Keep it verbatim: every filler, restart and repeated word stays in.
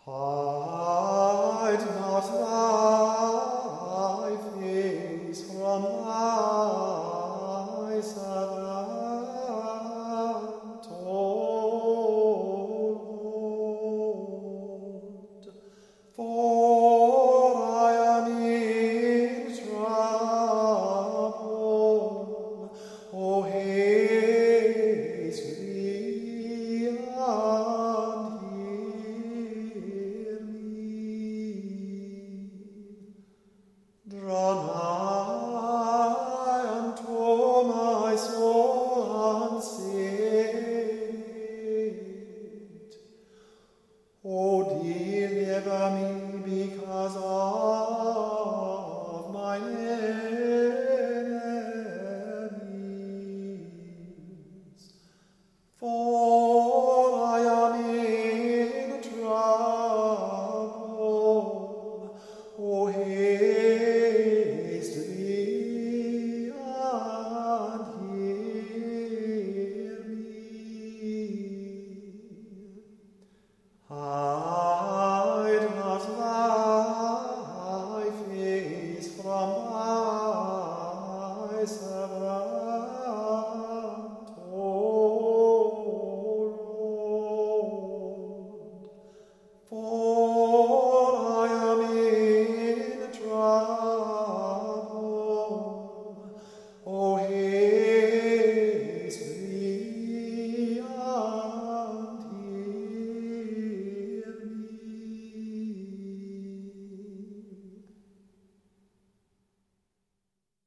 Hide not thy face from thy servant, O Lord, for I am in trouble. O haste thee and hear me. Draw nigh unto my soul and save it. O deliver me because